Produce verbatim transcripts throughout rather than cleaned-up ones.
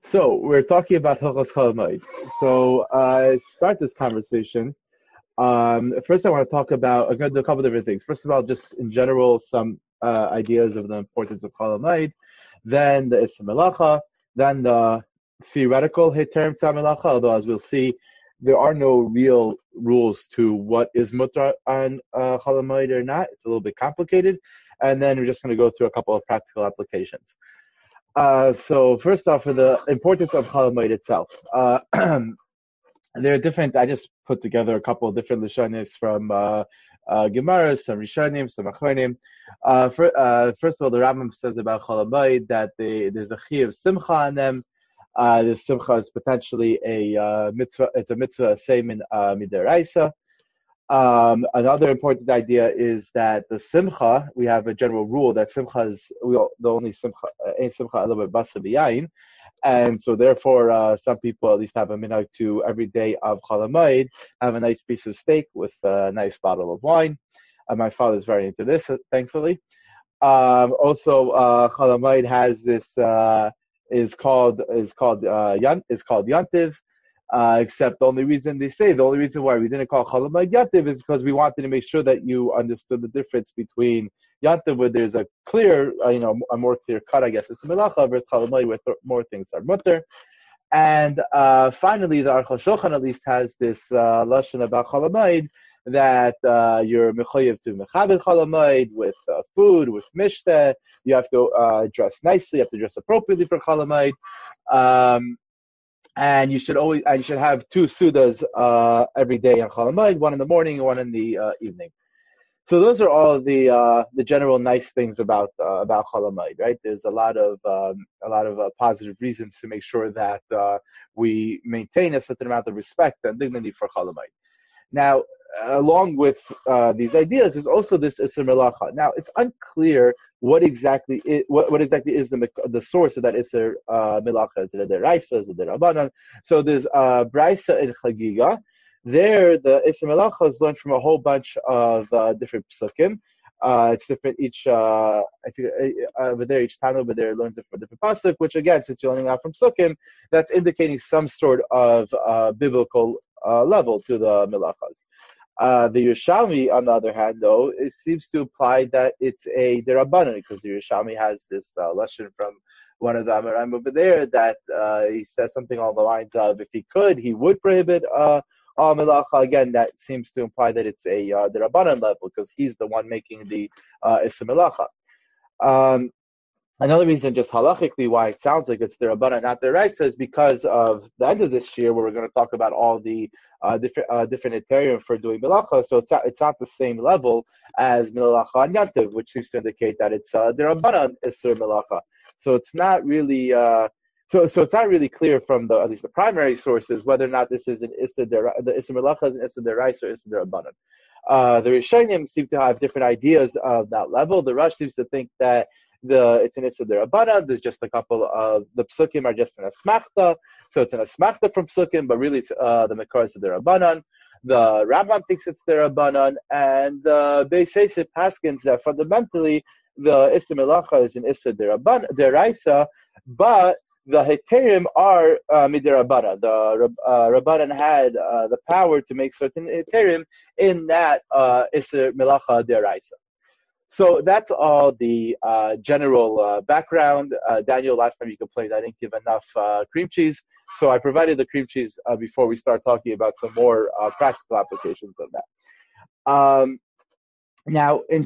So we're talking about Hilchos Cholamoid. So uh, to start this conversation, um, first I want to talk about. I'm going to do a couple different things. First of all, just in general, some uh, ideas of the importance of Cholamoid. Then the Issa Melacha. Then the theoretical Heterem Melacha. Although as we'll see, there are no real rules to what is mutar on uh, Cholamoid or not. It's a little bit complicated. And then we're just going to go through a couple of practical applications. Uh, so first off, for the importance of Cholamoid itself, uh, there are different. I just put together a couple of different lishonis from uh, uh, Gemara, some Rishonim, some Achronim. Uh, for, uh, first of all, the Rambam says about Cholamoid that they, there's a chi of simcha on them. Uh, the simcha is potentially a uh, mitzvah. It's a mitzvah same in uh, midaraisa. Um, another important idea is that the simcha, we have a general rule that simcha is we all, the only simcha, ain't simcha a little bit basa b'yayin, and so therefore uh, some people at least have a minhag to every day of Cholamoid have a nice piece of steak with a nice bottle of wine. Uh, my father is very into this, thankfully. Um, also, uh, Cholamoid has this uh, is called is called uh, yant is called yantiv. Uh, except the only reason they say, the only reason why we didn't call Cholamoid Yantiv is because we wanted to make sure that you understood the difference between Yantiv, where there's a clear, uh, you know, a more clear cut, I guess, it's Melacha, versus Cholamoid, where th- more things are mutter. And uh, finally, the Aruch HaShulchan at least has this uh, lashon about Cholamoid, that uh, you're mechayev to mechabed Cholamoid with uh, food, with mishteh. You have to uh, dress nicely, you have to dress appropriately for Cholamoid. Um, And you should always, and you should have two sudas uh, every day on Cholamoid, one in the morning and one in the uh, evening. So those are all the uh, the general nice things about uh, about Cholamoid, right? There's a lot of um, a lot of uh, positive reasons to make sure that uh, we maintain a certain amount of respect and dignity for Cholamoid. Now, along with uh, these ideas, there's also this Isser Melacha. Now, it's unclear what exactly is, what, what exactly is the the source of that Isser uh, Melacha. Is it a Deraisa? Is it a Rabbanan? So there's uh, Braisa in Chagiga. There, the Isser Melacha is learned from a whole bunch of uh, different psukim. Uh, it's different each. Uh, I think uh, over there, each Tano over there learns it from a different pasuk. Which again, since you're learning out from psukim, that's indicating some sort of uh, biblical uh, level to the melachas. Uh, the Yerushalmi, on the other hand, though, it seems to imply that it's a derabanan, because the Yerushalmi has this uh, lesson from one of the Amoraim over there that uh, he says something along the lines of, if he could, he would prohibit uh, all melacha. Again, that seems to imply that it's a uh, derabanan level, because he's the one making the uh, issa melacha. Um, Another reason, just halachically, why it sounds like it's the Rabbana, not the Raisa, is because of the end of this year, where we're going to talk about all the uh, different uh, different Ethereum for doing Melacha. So it's not, it's not the same level as Melacha and Yantiv, which seems to indicate that it's uh, the Rabbana Isser Melacha. So it's not really uh, so so it's not really clear from the at least the primary sources whether or not this is an Isser the Isser Melacha is an Isser the Raisa or Isser the Rabbana. Uh, the Rishonim seem to have different ideas of that level. The Rush seems to think that The it's an Issa Derabana. There's just a couple of the psukim are just an asmachta, so it's an asmachta from psukim, but really it's, uh, the Mekar is the Derabanan. The Rambam thinks it's the Derabanan, and the uh, Beis Yosef paskins that fundamentally the Issa Melacha is an Issa Deraisa, but the Heterim are uh, Midirabana. The uh, Rabbanan had uh, the power to make certain Heterim in that uh, Issa Melacha Deraisa. So that's all the uh, general uh, background. Uh, Daniel, last time you complained I didn't give enough uh, cream cheese, so I provided the cream cheese uh, before we start talking about some more uh, practical applications of that. Um, now, in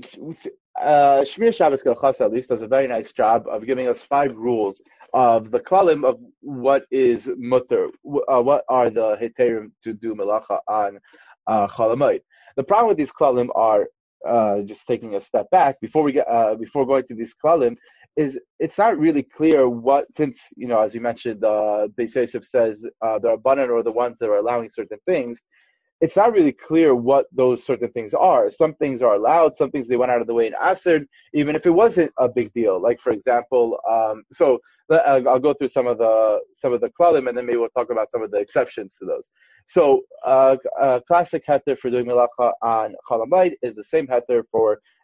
uh, Shmir Shabbos Kelchasa at least does a very nice job of giving us five rules of the klalim of what is mutter, uh, what are the heterim to do melacha on uh, Cholamoid. The problem with these klalim are, Uh, just taking a step back before we get uh, before going to these klalim, is it's not really clear what, since you know as you mentioned, uh, Beis Yosef says uh, the Rabbanan are the ones that are allowing certain things. It's not really clear what those certain things are. Some things are allowed, some things they went out of the way in Asr, even if it wasn't a big deal. Like for example, um, so uh, I'll go through some of the some of the klalim, and then maybe we'll talk about some of the exceptions to those. So uh, a classic heter for doing melacha on Cholamoid is the same heter for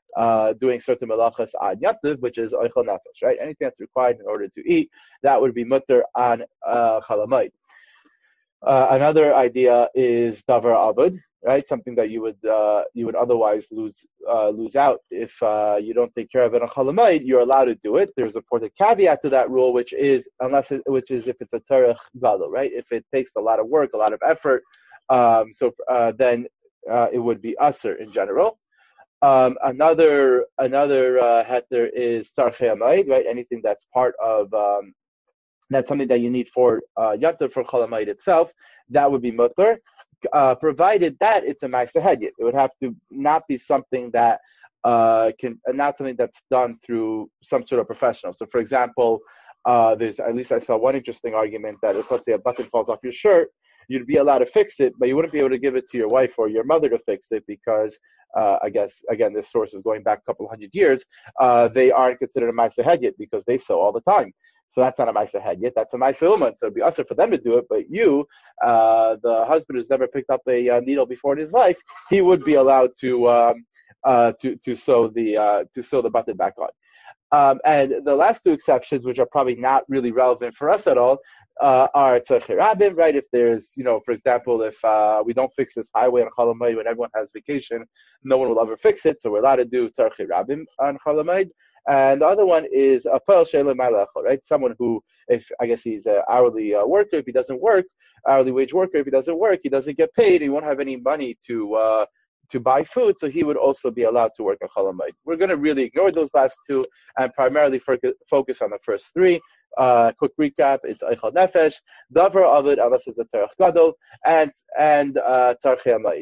uh, doing certain melachas ad yantiv, which is oichel nefesh, right? Anything that's required in order to eat, that would be mutter on uh, chalamayit. Uh, another idea is davar avod, right? Something that you would uh, you would otherwise lose uh, lose out if uh, you don't take care of it on chalamayit. You're allowed to do it. There's a important caveat to that rule, which is unless it, which is if it's a terech gadol, right? If it takes a lot of work, a lot of effort, um, so uh, then uh, it would be usher in general. Um, another another uh, heter is tzarchei hamayid, right? Anything that's part of um, that's something that you need for uh, yantiv for chalamayid itself. That would be mutter, uh, provided that it's a ma'aseh hedyot. It would have to not be something that uh, can, uh, not something that's done through some sort of professional. So, for example, uh, there's at least I saw one interesting argument that if let's say a button falls off your shirt, you'd be allowed to fix it, but you wouldn't be able to give it to your wife or your mother to fix it because, uh, I guess, again, this source is going back a couple hundred years. Uh, they aren't considered a ma'aseh hedyot because they sew all the time. So that's not a ma'aseh hedyot, that's a ma'aseh uman. So it'd be usher for them to do it, but you, uh, the husband who's never picked up a uh, needle before in his life, he would be allowed to um, uh, to to sew the uh, to sew the button back on. Um, and the last two exceptions, which are probably not really relevant for us at all, uh, are tzarchei rabim, right? If there's, you know, for example, if uh, we don't fix this highway on Chol Hamoed when everyone has vacation, no one will ever fix it, so we're allowed to do tzarchei rabim on Chol Hamoed. And the other one is a poel she'lo ma'alecho, right? Someone who, if I guess he's an hourly uh, worker, if he doesn't work, hourly wage worker, if he doesn't work, he doesn't get paid, he won't have any money to uh, to buy food, so he would also be allowed to work on Chol Hamoed. We're going to really ignore those last two and primarily focus on the first three. Uh, quick recap: it's oichel nefesh, davar avod, unless it's a terech gadol, and and uh, tzarchei hamayid.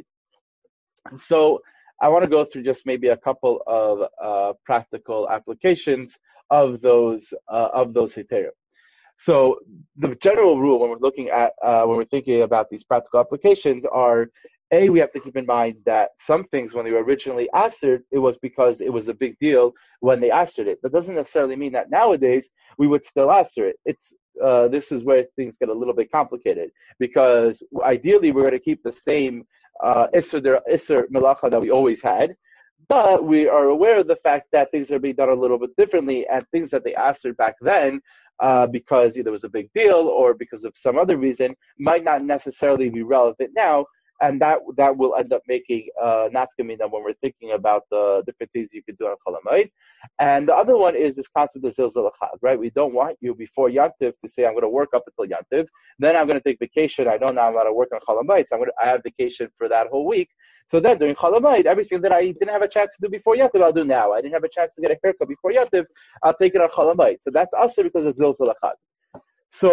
So I want to go through just maybe a couple of uh, practical applications of those uh, of those heterim. So the general rule when we're looking at uh, when we're thinking about these practical applications are: A, we have to keep in mind that some things, when they were originally astered, it was because it was a big deal when they astered it. That doesn't necessarily mean that nowadays we would still aster it. It's uh, this is where things get a little bit complicated, because ideally we're going to keep the same uh, isser isser melacha that we always had, but we are aware of the fact that things are being done a little bit differently, and things that they astered back then, Uh, because either it was a big deal or because of some other reason, might not necessarily be relevant now, and that that will end up making uh, nafkamina when we're thinking about the different things you could do on Chol Hamoed. And the other one is this concept of zilzal achad, right? We don't want you before Yantiv to say, I'm going to work up until Yantiv, then I'm going to take vacation. I know now I'm allowed to work on Chol Hamoed, so I'm going to, I have vacation for that whole week. So then during Chol Hamoed, everything that I didn't have a chance to do before Yantiv, I'll do now. I didn't have a chance to get a haircut before Yantiv, I'll take it on Chol Hamoed. So that's also because of zilzal achad. So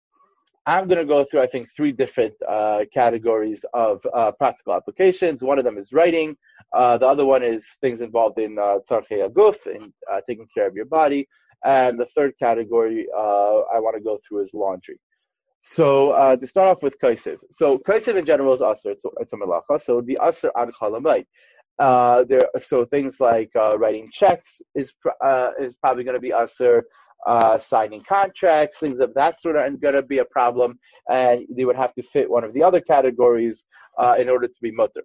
I'm going to go through, I think, three different uh, categories of uh, practical applications. One of them is writing. Uh, the other one is things involved in tzarchei haguf, in uh, taking care of your body. And the third category uh, I want to go through is laundry. So uh, to start off with kaisiv. So kaisiv in general is asr, it's, it's a melacha, so it would be asr ad Chol Hamoed. Uh, there, so things like uh, writing checks is uh, is probably going to be asr. Uh, signing contracts, things of that sort are going to be a problem, and they would have to fit one of the other categories uh, in order to be mutter.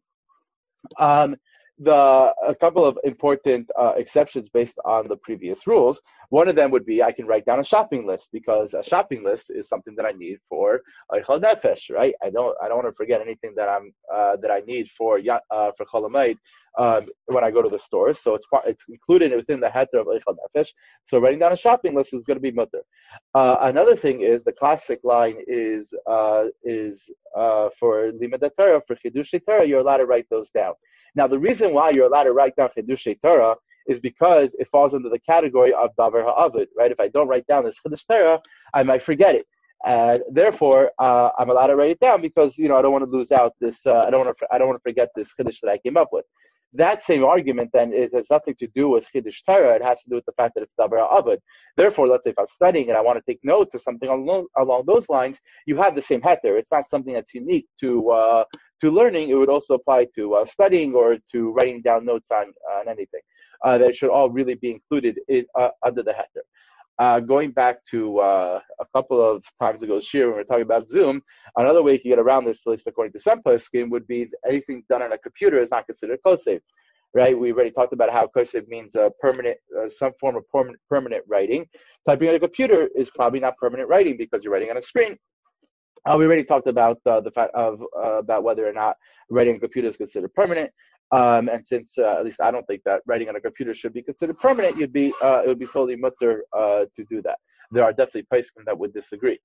Um, the a couple of important uh, exceptions based on the previous rules. One of them would be I can write down a shopping list, because a shopping list is something that I need for oichel nefesh, right? I don't I don't want to forget anything that I'm uh, that I need for uh, for Chol Hamoed um, when I go to the store. So it's part, it's included within the heter of oichel nefesh. So writing down a shopping list is going to be mutter. Uh, another thing is the classic line is uh, is uh, for limud Torah, for chidushei Torah, you're allowed to write those down. Now the reason why you're allowed to write down chidushei Torah is because it falls under the category of davar ha'avod, right? If I don't write down this chidush Torah, I might forget it. And therefore, uh, I'm allowed to write it down because, you know, I don't want to lose out this, uh, I don't want to I don't want to forget this chidush that I came up with. That same argument then it has nothing to do with chidush Torah. It has to do with the fact that it's davar ha'avod. Therefore, let's say if I'm studying and I want to take notes or something along, along those lines, you have the same heter. It's not something that's unique to uh, to learning. It would also apply to uh, studying or to writing down notes on, on anything. Uh, that should all really be included in, uh, under the heter. Uh, going back to uh, a couple of times ago this year when we were talking about Zoom, another way you can get around this, at least according to some poskim, would be anything done on a computer is not considered kosef. right? We already talked about how Kosef means uh, permanent, uh, some form of permanent, permanent writing. Typing on a computer is probably not permanent writing because you're writing on a screen. Uh, we already talked about uh, the fact of uh, about whether or not writing on a computer is considered permanent. Um, and since uh, at least I don't think that writing on a computer should be considered permanent, you'd be uh, it would be totally mutter uh, to do that. There are definitely poskim that would disagree.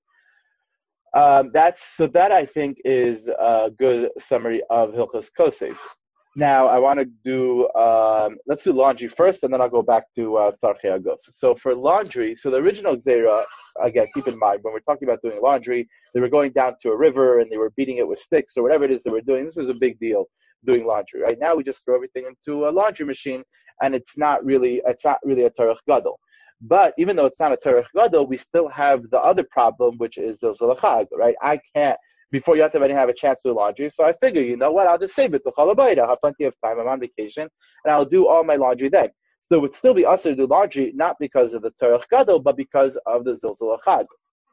Um, that's so that I think is a good summary of Hilchos Kosef. Now I want to do um, let's do laundry first, and then I'll go back to uh, Tzarchei Aguf. So for laundry, so the original Gzeira, again, keep in mind when we're talking about doing laundry, they were going down to a river and they were beating it with sticks or whatever it is they were doing. This is a big deal, doing laundry. Right now we just throw everything into a laundry machine, and it's not really it's not really a Torah Gadol. But even though it's not a Torah Gadol, we still have the other problem, which is the Zilzal, right? I can't, before Yantiv, I didn't have a chance to do laundry, so I figure, you know what, I'll just save it to Chol HaBayit. I'll have plenty of time, I'm on vacation, and I'll do all my laundry then. So it would still be usher to do laundry, not because of the Torah Gadol, but because of the Zilzal.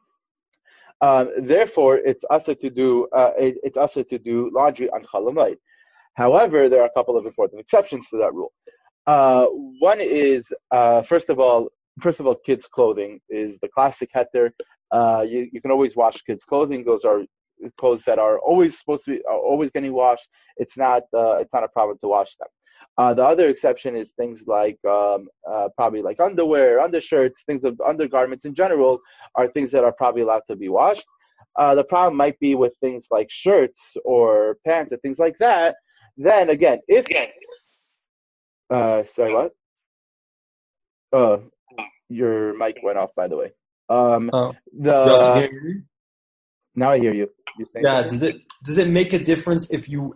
Um, therefore, it's usher to do uh, it, it's usher to do laundry on Chol HaMoed. However, there are a couple of important exceptions to that rule. Uh, one is, uh, first of all, First of all, kids' clothing is the classic heter. Uh, you, you can always wash kids' clothing. Those are clothes that are always supposed to be are always getting washed. It's not uh, it's not a problem to wash them. Uh, the other exception is things like um, uh, probably like underwear, undershirts, things of undergarments in general are things that are probably allowed to be washed. Uh, the problem might be with things like shirts or pants and things like that. Then again, if uh, sorry, what? Uh, Your mic went off, by the way. Um, oh. the now I hear you. You yeah. something? Does it does it make a difference if you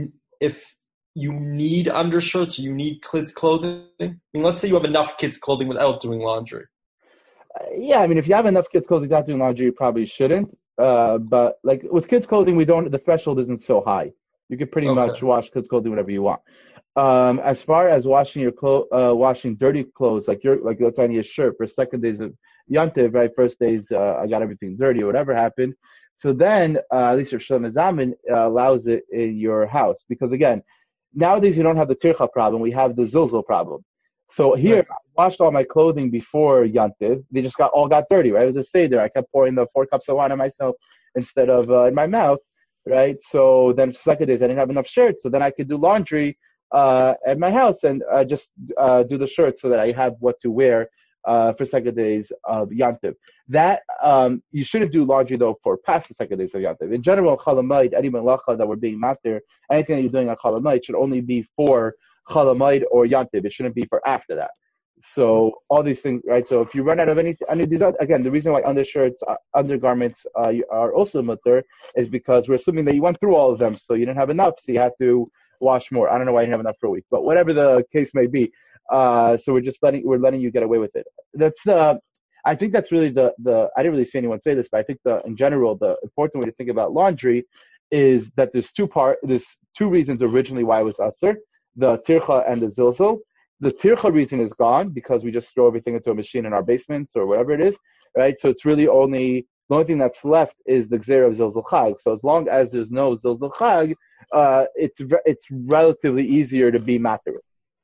if you need undershirts or you need kids clothing? I mean, let's say you have enough kids clothing without doing laundry. Uh, yeah, I mean, if you have enough kids clothing without doing laundry, you probably shouldn't. Uh, but like with kids clothing, we don't. The threshold isn't so high. You can pretty Okay. much wash kids clothing whenever you want. Um, as far as washing your clo- uh, washing dirty clothes, like your like let's say I need a shirt for second days of Yantiv, right? First days, uh, I got everything dirty or whatever happened. So then, uh, at least your Shalom Zamin uh, allows it in your house because again, nowadays you don't have the tircha problem. We have the zilzal problem. So here, Right. I washed all my clothing before Yantiv. They just got all got dirty, right? It was a seder. I kept pouring the four cups of wine on myself instead of uh, in my mouth, right? So then second days, I didn't have enough shirts. So then I could do laundry Uh, at my house and uh, just uh, do the shirt so that I have what to wear uh, for second days of Yantiv. That um, you shouldn't do laundry though for past the second days of Yantiv. In general, Chol HaMoed, any melacha that we're being master, anything that you're doing on Chol HaMoed should only be for Chol HaMoed or Yantiv. It shouldn't be for after that. So all these things, right? So if you run out of any, any of these, again, the reason why undershirts, uh, undergarments uh, are also mutter is because we're assuming that you went through all of them, so you didn't have enough, so you had to wash more. I don't know why I didn't have enough for a week, but whatever the case may be. Uh, so we're just letting we're letting you get away with it. That's uh, I think that's really the the. I didn't really see anyone say this, but I think the in general the important way to think about laundry is that there's two part there's two reasons originally why it was usher, the tircha and the zilzal. The tircha reason is gone because we just throw everything into a machine in our basements or whatever it is, right? So it's really only the only thing that's left is the gzeira of zilzal chag. So as long as there's no zilzal chag, uh, it's it's relatively easier to be matter.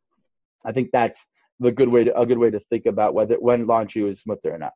I think that's the good way to a good way to think about whether when laundry is mutter or not.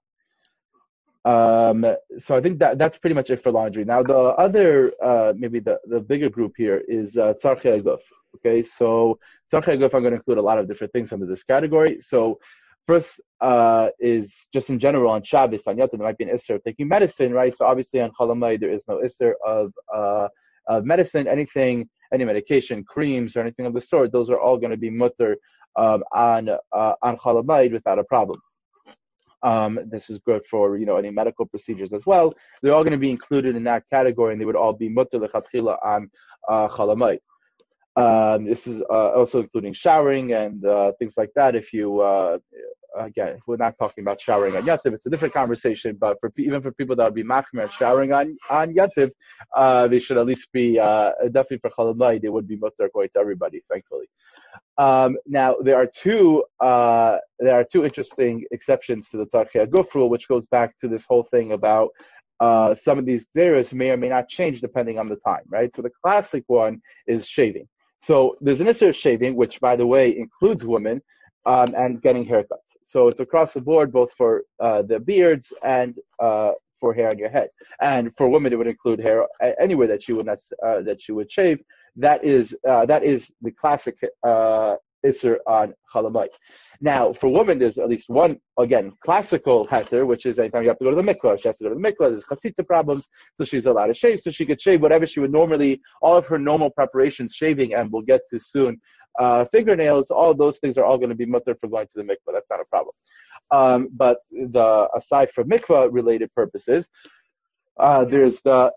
Um, so I think that that's pretty much it for laundry. Now the other uh, maybe the, the bigger group here is uh, tzarchei aguf. Okay, so tzarchei aguf, I'm going to include a lot of different things under this category. So first uh, is just in general on Shabbos, on Yotam, there might be an isser of taking medicine, right? So obviously on Chol HaMoed there is no isser of uh, of medicine, anything, any medication, creams, or anything of the sort. Those are all going to be mutter um, on uh, on Chol HaMoed without a problem. Um, this is good for you know any medical procedures as well. They're all going to be included in that category, and they would all be mutter lechatchila on uh, Chol HaMoed. Um, this is uh, also including showering and uh, things like that. If you uh, again, we're not talking about showering on Yantiv, it's a different conversation. But for even for people that would be machmer showering on on Yantiv, uh, they should at least be uh, definitely for Chol HaMoed. It would be mutter going to everybody, thankfully. Um, now there are two uh, there are two interesting exceptions to the tzarchei aguf rule, which goes back to this whole thing about uh, some of these gzeros may or may not change depending on the time, right? So the classic one is shaving. So there's an issue of shaving, which, by the way, includes women, um, and getting haircuts. So it's across the board, both for uh, the beards and uh, for hair on your head. And for women, it would include hair anywhere that you would uh, that you would shave. That is uh, that is the classic uh, isser on chalamayit. Now, for women, there's at least one, again, classical heter, which is anytime you have to go to the mikvah. She has to go to the mikvah. There's chatzitza problems, so she's allowed to shave. So she could shave whatever she would normally, all of her normal preparations, shaving, and we'll get to soon, uh, fingernails, all of those things are all going to be mutter for going to the mikvah. That's not a problem. Um, but the aside from mikvah-related purposes, uh, there's the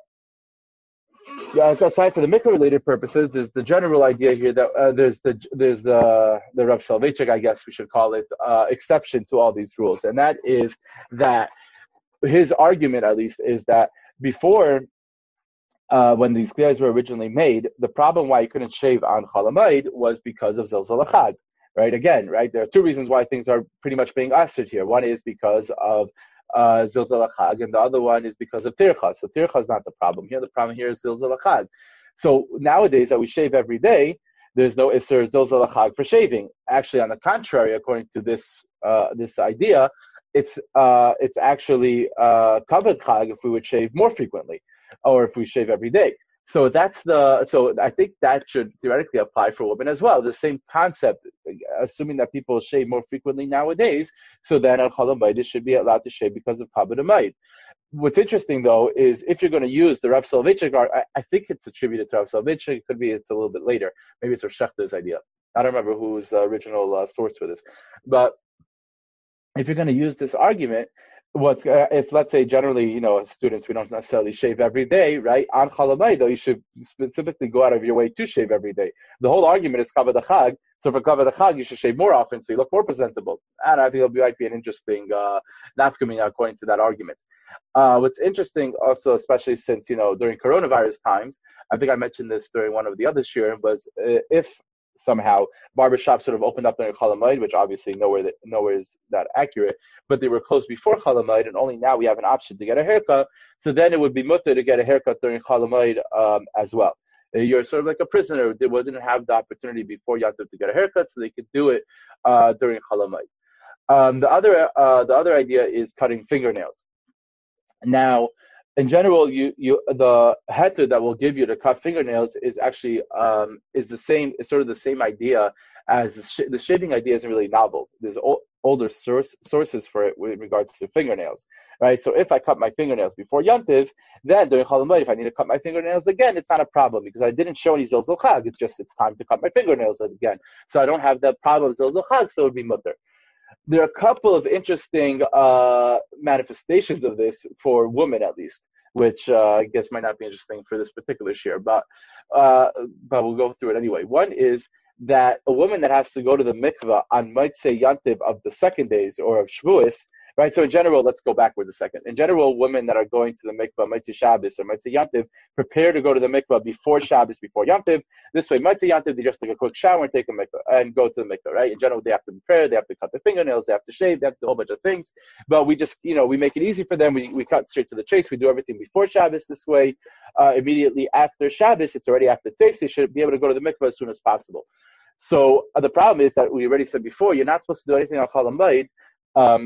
Yeah, aside from the mikvah-related purposes, there's the general idea here that uh, there's the there's the the Rav Soloveitchik, I guess we should call it, uh, exception to all these rules, and that is that his argument, at least, is that before, uh, when these clears were originally made, the problem why you couldn't shave on chalamayid was because of zilzal achad, right? Again, right? There are two reasons why things are pretty much being answered here. One is because of Uh, zilzal achag, and the other one is because of tircha. So tircha is not the problem here. The problem here is zilzal achag. So nowadays that we shave every day, there's no isser zilzal achag for shaving. Actually, on the contrary, according to this uh, this idea, it's uh, it's actually uh, kavod chag if we would shave more frequently, or if we shave every day. So that's the. So I think that should theoretically apply for women as well. The same concept, assuming that people shave more frequently nowadays. So then al chalamayid should be allowed to shave because of kavod hamayid. What's interesting though is if you're going to use the Rav Soloveitchik, I, I think it's attributed to Rav Soloveitchik. It could be it's a little bit later. Maybe it's Rav Shechter's idea. I don't remember whose uh, original uh, source for this. But if you're going to use this argument, what uh, if let's say generally, you know, as students, we don't necessarily shave every day, right? On chalamayid, though, you should specifically go out of your way to shave every day. The whole argument is kavod chag. So for kavod chag, you should shave more often, so you look more presentable. And I think it'll be, might be an interesting uh, nafkamina according to that argument. Uh, what's interesting also, especially since, you know, during coronavirus times, I think I mentioned this during one of the other shiurim, was uh, if somehow barbershops sort of opened up during chalamayid, which obviously nowhere that, nowhere is that accurate, but they were closed before chalamayid, and only now we have an option to get a haircut. So then it would be mutter to get a haircut during chalamayid um, as well. You're sort of like a prisoner. They didn't have the opportunity before Yantiv to get a haircut, so they could do it uh, during chalamayid. Um, the other uh, the other idea is cutting fingernails. Now, in general, you, you the heter that will give you to cut fingernails is actually um, is the same. It's sort of the same idea as the, sh- the shaving idea isn't really novel. There's o- older source, sources for it with regards to fingernails, right? So if I cut my fingernails before Yantiv, then during chalamayid, if I need to cut my fingernails again, it's not a problem because I didn't show any zilzal chag. It's just it's time to cut my fingernails again. So I don't have that problem of zilzal chag, so it would be mutter. There are a couple of interesting uh, manifestations of this for women, at least, which uh, I guess might not be interesting for this particular shiur, but uh, but we'll go through it anyway. One is that a woman that has to go to the mikvah on Motzei Yantiv of the second days or of Shavuos, right? So in general, let's go backwards a second. In general, women that are going to the mikvah Motzei Shabbos or Motzei Yantiv prepare to go to the mikvah before Shabbos, before Yantiv. This way, Motzei Yantiv, they just take a quick shower and take a mikvah and go to the mikvah, right? In general, they have to prepare, they have to cut their fingernails, they have to shave, they have to do a whole bunch of things. But we just, you know, we make it easy for them. We we cut straight to the chase. We do everything before Shabbos this way. Uh, immediately after Shabbos, it's already after Tzeis. They should be able to go to the mikvah as soon as possible. So uh, the problem is that we already said before, you're not supposed to do anything on chalamayid um,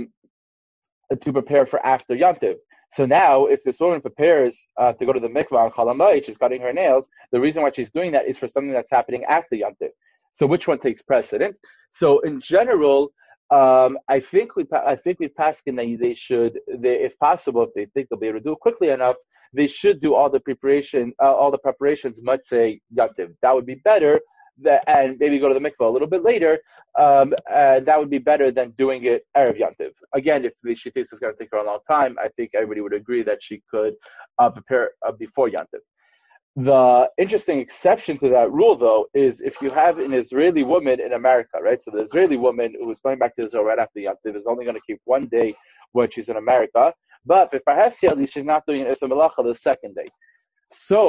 to prepare for after Yantiv. So now, if this woman prepares uh, to go to the mikvah on chalamayid, she's cutting her nails, the reason why she's doing that is for something that's happening after Yantiv. So which one takes precedent? So in general, um, I think we I think we passed in that they should, they, if possible, if they think they'll be able to do it quickly enough, they should do all the preparation, uh, all the preparations, Motzei Yantiv. That would be better. That, and maybe go to the mikvah a little bit later, um, and that would be better than doing it Erev Yantiv. Again, if she thinks it's going to take her a long time, I think everybody would agree that she could uh, prepare uh, before Yantiv. The interesting exception to that rule, though, is if you have an Israeli woman in America, right? So the Israeli woman who is going back to Israel right after Yantiv is only going to keep one day when she's in America, but if perhaps at least she's not doing an Isra Melacha the second day. So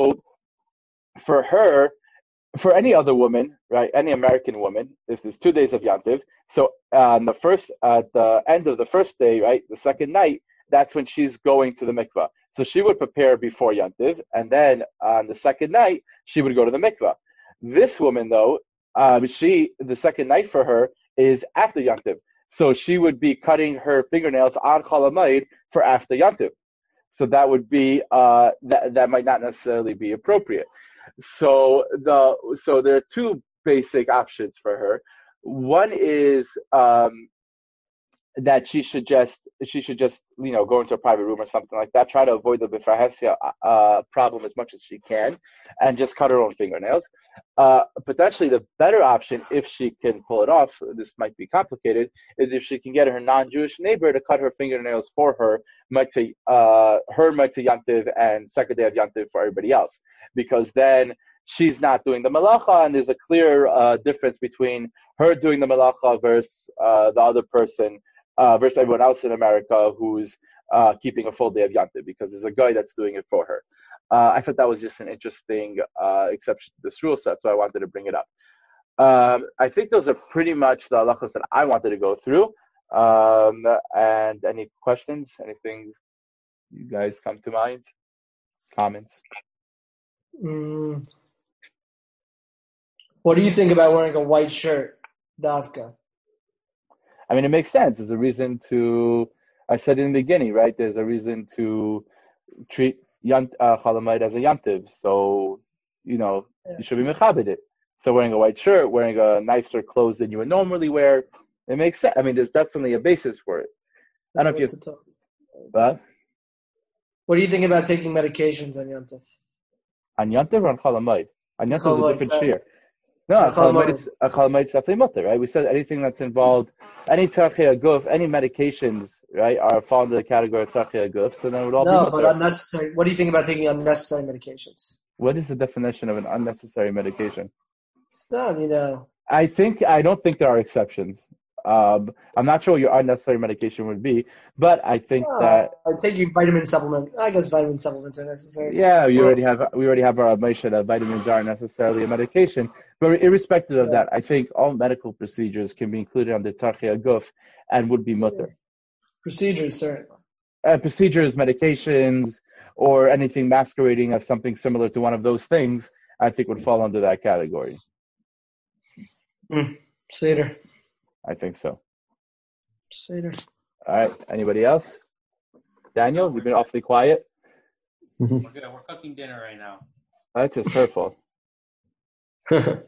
for her, for any other woman, right, any American woman, if there's two days of Yantiv, so on the first, at the end of the first day, right, the second night, that's when she's going to the mikvah. So she would prepare before Yantiv, and then on the second night, she would go to the mikvah. This woman, though, um, she the second night for her is after Yantiv. So she would be cutting her fingernails on Chol Hamoed for after Yantiv. So that would be uh, that that might not necessarily be appropriate. So the so there are two basic options for her. One is um, that she should just she should just you know go into a private room or something like that. Try to avoid the bifrahesia uh, problem as much as she can, and just cut her own fingernails. Uh, potentially, the better option, if she can pull it off, this might be complicated, is if she can get her non-Jewish neighbor to cut her fingernails for her, Mitzvah, uh, her Mitzvah Yantiv and second day of Yantiv for everybody else, because then she's not doing the malacha, and there's a clear uh, difference between her doing the malacha versus uh, the other person. Uh, versus everyone else in America who's uh, keeping a full day of Yantiv, because there's a guy that's doing it for her. Uh, I thought that was just an interesting uh, exception to this rule set, so I wanted to bring it up. Um, I think those are pretty much the halachos that I wanted to go through. Um, and any questions? Anything you guys come to mind? Comments? Mm. What do you think about wearing a white shirt, Davka? I mean, it makes sense. There's a reason to, I said in the beginning, right? There's a reason to treat yant, uh, Chol Hamoed as a yantiv. So, you know, yeah. You should be mechabed it. So wearing a white shirt, wearing a nicer clothes than you would normally wear, it makes sense. I mean, there's definitely a basis for it. That's I don't know if you... But? What do you think about taking medications on yantiv? On yantiv or on Chol Hamoed? On yantiv is a different shiur. No, a Chol Hamoed is, a Chol Hamoed is definitely mutter, right? We said anything that's involved, any tzarchei aguf, any medications, right, are fall into the category of tzarchei aguf, so then it would all no, be mutter. No, but unnecessary. What do you think about taking unnecessary medications? What is the definition of an unnecessary medication? No, you know. I think I don't think there are exceptions. Um, I'm not sure what your unnecessary medication would be, but I think no, that I take you vitamin supplement. I guess vitamin supplements are necessary. Yeah, you already have we already have our Moshe that vitamins aren't necessarily a medication. But irrespective of yeah. that, I think all medical procedures can be included under Tzarchei Aguf and would be mutter. Procedures, certainly. Uh, procedures, medications, or anything masquerading as something similar to one of those things, I think would fall under that category. Mm. Seder. I think so. Seder. All right. Anybody else? Daniel, you've been awfully quiet. We're good. We're cooking dinner right now. That's just hurtful.